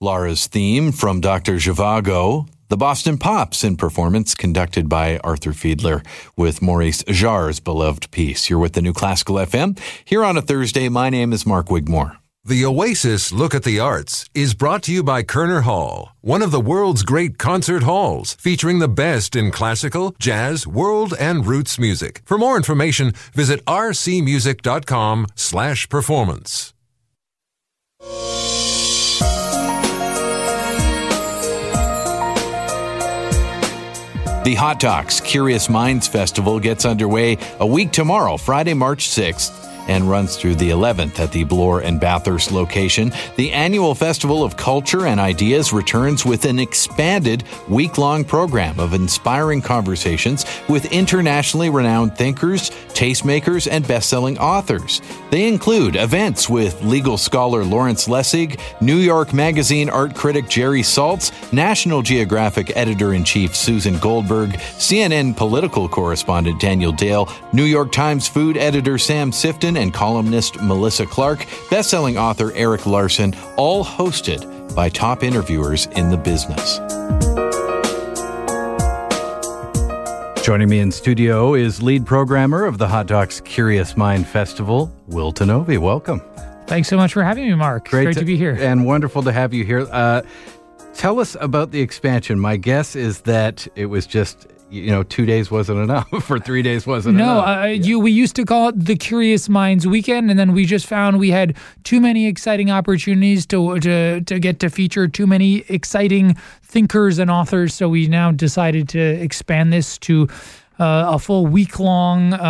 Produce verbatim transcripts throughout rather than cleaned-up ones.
Laura's theme from Doctor Zhivago, the Boston Pops in performance conducted by Arthur Fiedler with Maurice Jarre's beloved piece. You're with the New Classical F M. Here on a Thursday, my name is Mark Wigmore. The Oasis Look at the Arts is brought to you by Kerner Hall, one of the world's great concert halls, featuring the best in classical, jazz, world, and roots music. For more information, visit rcmusic.com slash performance. The Hot Docs Curious Minds Festival gets underway a week tomorrow, Friday, March sixth, and runs through the eleventh at the Bloor and Bathurst location. The annual Festival of Culture and Ideas returns with an expanded week-long program of inspiring conversations with internationally renowned thinkers, tastemakers, and best-selling authors. They include events with legal scholar Lawrence Lessig, New York Magazine art critic Jerry Saltz, National Geographic editor-in-chief Susan Goldberg, C N N political correspondent Daniel Dale, New York Times food editor Sam Sifton, and columnist Melissa Clark, best-selling author Eric Larson, all hosted by top interviewers in the business. Joining me in studio is lead programmer of the Hot Docs Curious Mind Festival, Will Tanovi. Welcome. Thanks so much for having me, Mark. Great, Great to, to be here. And wonderful to have you here. Uh, tell us about the expansion. My guess is that it was just, you know, two days wasn't enough, or three days wasn't no, enough. No, uh, you we used to call it the Curious Minds Weekend, and then we just found we had too many exciting opportunities to to to get to feature too many exciting thinkers and authors. So we now decided to expand this to Uh, a full week-long uh,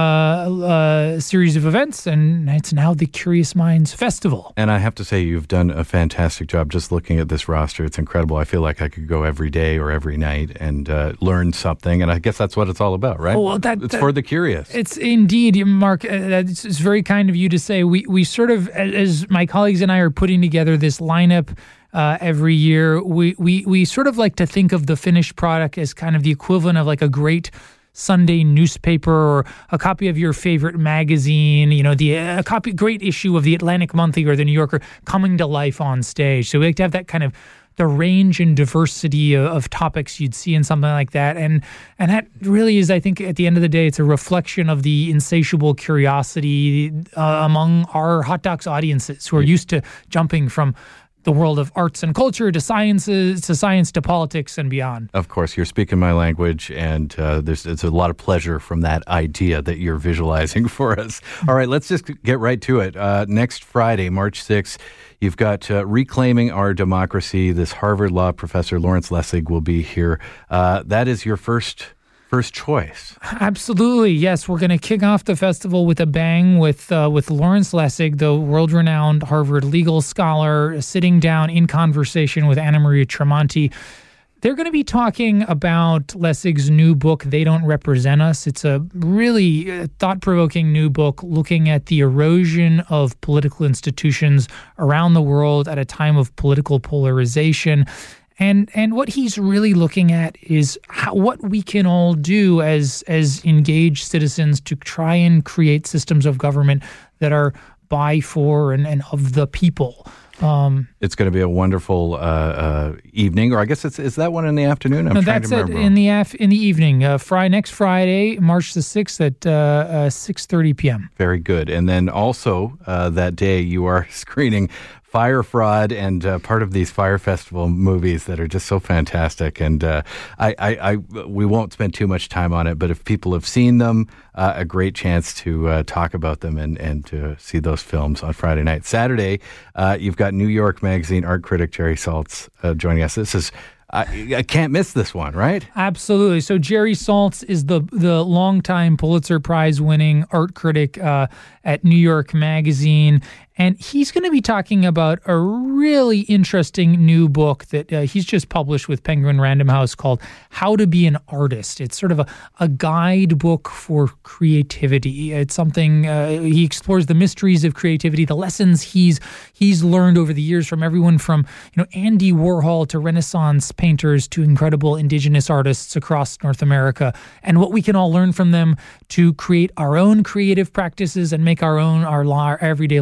uh, series of events, and it's now the Curious Minds Festival. And I have to say, you've done a fantastic job just looking at this roster. It's incredible. I feel like I could go every day or every night and uh, learn something, and I guess that's what it's all about, right? Oh, well, that, it's that, for the curious. It's indeed, Mark. Uh, it's, it's very kind of you to say. We, we sort of, as my colleagues and I are putting together this lineup Uh, every year, we, we, we sort of like to think of the finished product as kind of the equivalent of like a great Sunday newspaper or a copy of your favorite magazine, you know, the a copy, great issue of the Atlantic Monthly or the New Yorker coming to life on stage. So we like to have that kind of the range and diversity of, of topics you'd see in something like that. And and that really is, I think, at the end of the day, it's a reflection of the insatiable curiosity uh, among our Hot Docs audiences who are used to jumping from the world of arts and culture to sciences, to science, to politics and beyond. Of course, you're speaking my language, and uh, there's, there's a lot of pleasure from that idea that you're visualizing for us. All right, let's just get right to it. Uh, next Friday, March sixth, you've got uh, Reclaiming Our Democracy. This Harvard Law professor, Lawrence Lessig, will be here. Uh, that is your first... First choice. Absolutely, yes. We're going to kick off the festival with a bang with uh, with Lawrence Lessig, the world-renowned Harvard legal scholar, sitting down in conversation with Anna Maria Tremonti. They're going to be talking about Lessig's new book, They Don't Represent Us. It's a really thought-provoking new book looking at the erosion of political institutions around the world at a time of political polarization. And and what he's really looking at is how, what we can all do as as engaged citizens to try and create systems of government that are by, for, and, and of the people. Um, it's going to be a wonderful uh, uh, evening, or I guess it's is that one in the afternoon? I'm no, trying that's to remember. It, in the af- in the evening. Uh, Friday, next Friday, March the sixth at uh, uh, six thirty p.m. Very good. And then also uh, that day you are screening Fire Fraud and uh, part of these Fire Festival movies that are just so fantastic. And uh, I, I, I, we won't spend too much time on it, but if people have seen them, uh, a great chance to uh, talk about them and, and to see those films on Friday night. Saturday, uh, you've got New York Magazine art critic Jerry Saltz uh, joining us. This is I, I can't miss this one, right? Absolutely. So Jerry Saltz is the the longtime Pulitzer Prize winning art critic uh, at New York Magazine. And he's going to be talking about a really interesting new book that uh, he's just published with Penguin Random House called How to Be an Artist. It's sort of a, a guidebook for creativity. It's something, uh, he explores the mysteries of creativity, the lessons he's he's learned over the years from everyone from, you know, Andy Warhol to Renaissance painters to incredible indigenous artists across North America, and what we can all learn from them to create our own creative practices and make our own, our, our everyday lives a little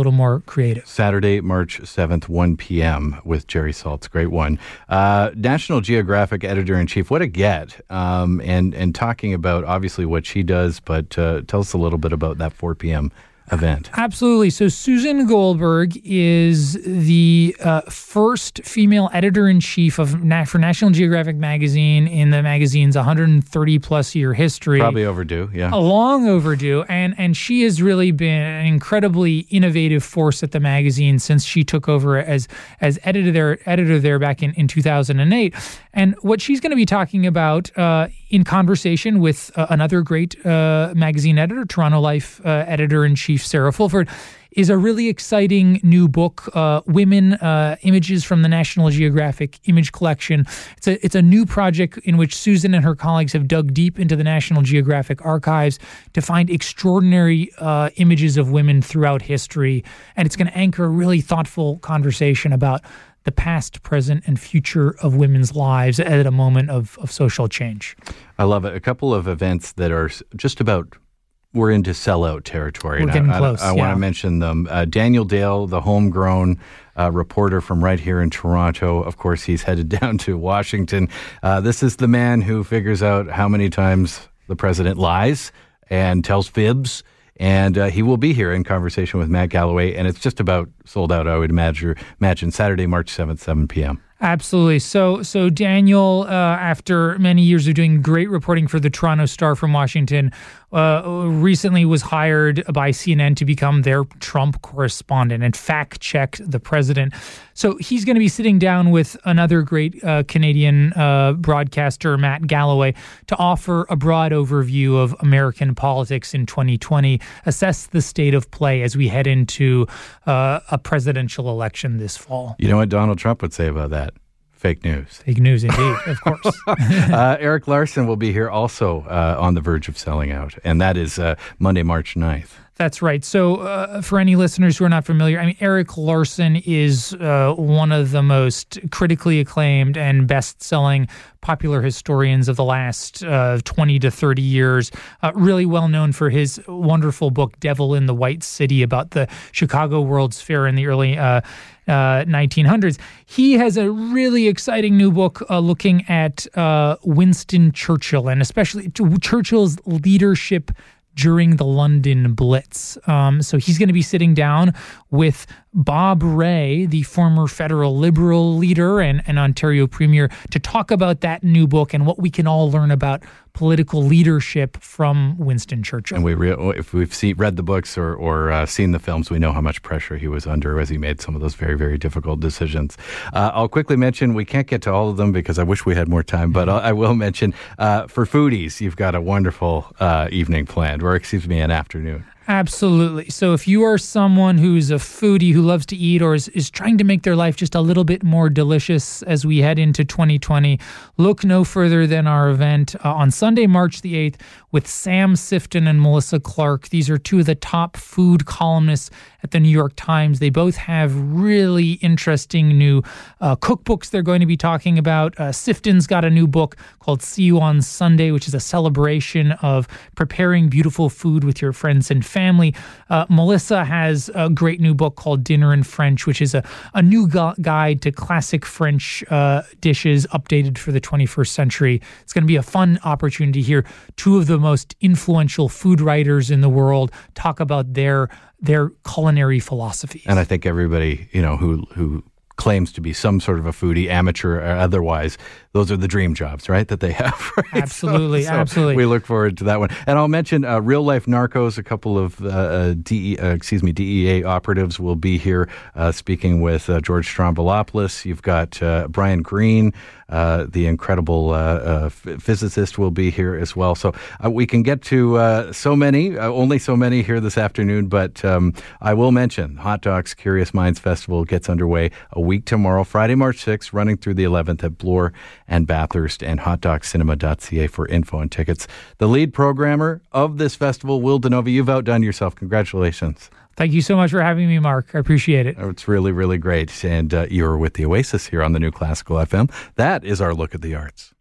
little more creative. Saturday, March seventh, one p.m. with Jerry Saltz. Great one. Uh, National Geographic Editor-in-Chief, what a get. Um, and, and talking about, obviously, what she does, but uh, tell us a little bit about that four p.m. event. Absolutely. So Susan Goldberg is the uh, first female editor-in-chief of Na- for National Geographic magazine in the magazine's one hundred thirty plus year history. Probably overdue, yeah. Long overdue. And and she has really been an incredibly innovative force at the magazine since she took over as as editor there, editor there back in, in two thousand eight. And what she's going to be talking about uh, in conversation with uh, another great uh, magazine editor, Toronto Life uh, editor-in-chief Sarah Fulford, is a really exciting new book, uh, Women, uh, Images from the National Geographic Image Collection. It's a, it's a new project in which Susan and her colleagues have dug deep into the National Geographic archives to find extraordinary uh, images of women throughout history. And it's going to anchor a really thoughtful conversation about the past, present, and future of women's lives at a moment of, of social change. I love it. A couple of events that are just about, we're into sellout territory. We're getting I, close, I, I yeah. want to mention them. Uh, Daniel Dale, the homegrown uh, reporter from right here in Toronto. Of course, he's headed down to Washington. Uh, this is the man who figures out how many times the president lies and tells fibs. And uh, he will be here in conversation with Matt Galloway, and it's just about sold out, I would imagine, imagine Saturday, March seventh, seven p.m. Absolutely. So, so Daniel, uh, after many years of doing great reporting for the Toronto Star from Washington, uh, recently was hired by C N N to become their Trump correspondent and fact-check the president. So he's going to be sitting down with another great uh, Canadian uh, broadcaster, Matt Galloway, to offer a broad overview of American politics in twenty twenty, assess the state of play as we head into uh, a presidential election this fall. You know what Donald Trump would say about that? Fake news. Fake news, indeed, of course. uh, Eric Larson will be here also uh, on the verge of selling out, and that is uh, Monday, March ninth. That's right. So uh, for any listeners who are not familiar, I mean, Eric Larson is uh, one of the most critically acclaimed and best-selling popular historians of the last uh, twenty to thirty years, uh, really well known for his wonderful book, Devil in the White City, about the Chicago World's Fair in the early uh, uh, nineteen hundreds. He has a really exciting new book uh, looking at uh, Winston Churchill, and especially Churchill's leadership during the London Blitz. Um, so he's going to be sitting down with Bob Rae, the former federal Liberal leader and, and Ontario Premier, to talk about that new book and what we can all learn about political leadership from Winston Churchill. And we re- if we've see, read the books or, or uh, seen the films, we know how much pressure he was under as he made some of those very, very difficult decisions. Uh, I'll quickly mention, we can't get to all of them because I wish we had more time, but I'll, I will mention, uh, for foodies, you've got a wonderful uh, evening planned, or excuse me, an afternoon. Absolutely. So if you are someone who's a foodie who loves to eat or is, is trying to make their life just a little bit more delicious as we head into twenty twenty, look no further than our event uh, on Sunday, March the eighth with Sam Sifton and Melissa Clark. These are two of the top food columnists at the New York Times. They both have really interesting new uh, cookbooks they're going to be talking about. Uh, Sifton's got a new book called See You on Sunday, which is a celebration of preparing beautiful food with your friends and family. Uh, Melissa has a great new book called Dinner in French, which is a, a new gu- guide to classic French uh, dishes updated for the twenty-first century. It's going to be a fun opportunity here. Two of the most influential food writers in the world talk about their their culinary philosophies. And I think everybody, you know, who who claims to be some sort of a foodie, amateur or otherwise, those are the dream jobs, right, that they have. Right? Absolutely, so, so absolutely. We look forward to that one. And I'll mention uh, Real Life Narcos. A couple of uh, D E, uh, excuse me, D E A operatives will be here uh, speaking with uh, George Strombolopoulos. You've got uh, Brian Greene, uh, the incredible uh, uh, f- physicist, will be here as well. So uh, we can get to uh, so many, uh, only so many here this afternoon. But um, I will mention Hot Docs Curious Minds Festival gets underway a week tomorrow, Friday, March sixth, running through the eleventh at Bloor and Bathurst, and hot doc cinema dot c a for info and tickets. The lead programmer of this festival, Will Denova, you've outdone yourself. Congratulations. Thank you so much for having me, Mark. I appreciate it. It's really, really great. And uh, you're with the Oasis here on the New Classical F M. That is our look at the arts.